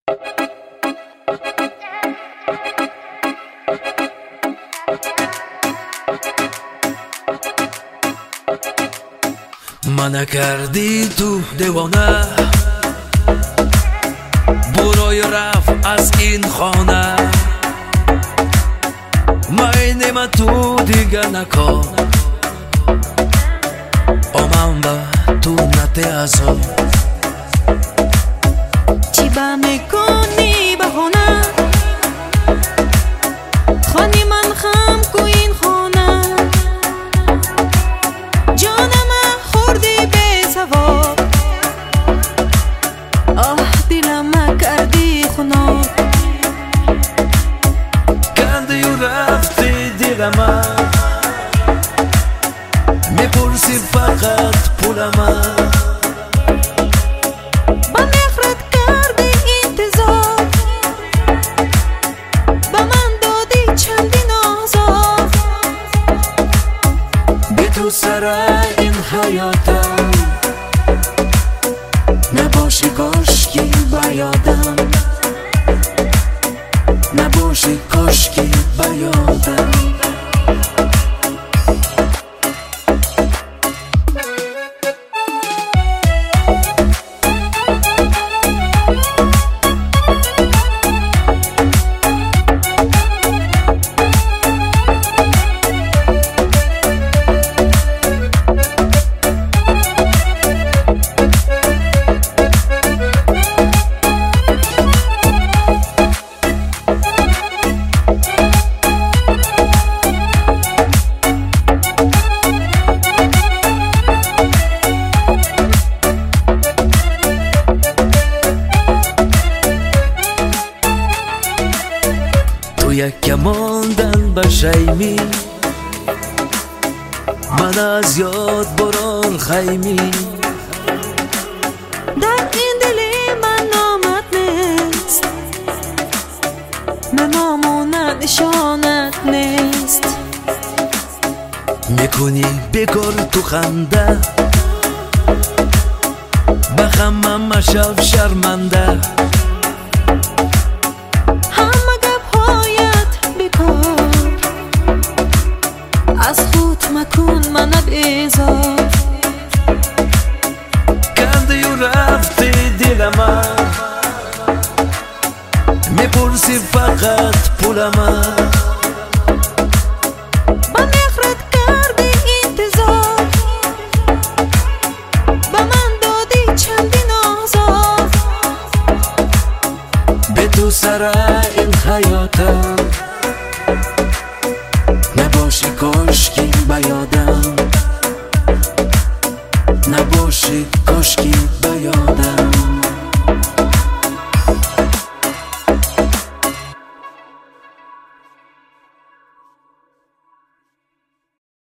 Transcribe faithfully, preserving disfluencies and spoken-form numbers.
منو کردی تو دیوانه، برای رفت از این خانه. من من تو دیگه نکن، آمم با تو نته ازم. چی با میکنی بهانه، خانی من خم کو این خانه. جانم خوردی به ثواب، آه دلم کردی خناب. کندی و رفتی دلم، میپرسی فقط پولم. با نفرت کردی انتظار، با من دادی چندین آزار. بی تو سر این حیاتم، نباشی کاشکی با یادم، نباشی کاشکی با یادم. یک ماندن به شیمی، من از یاد بران خیمی. در این دل من نامت نیست، من نامونه نشانت نیست. میکنی بکر تو خنده، بخمم مشف شرمنده. از خود مکن من بیزار، کندی و رفتی دلم، میپرسی فقط پولم. با نفرت کردی انتظار، با من دادی چندین آزار. به تو سر این حیاتم، نباشی کاشکی با یادم، نباشی کاشکی با یادم.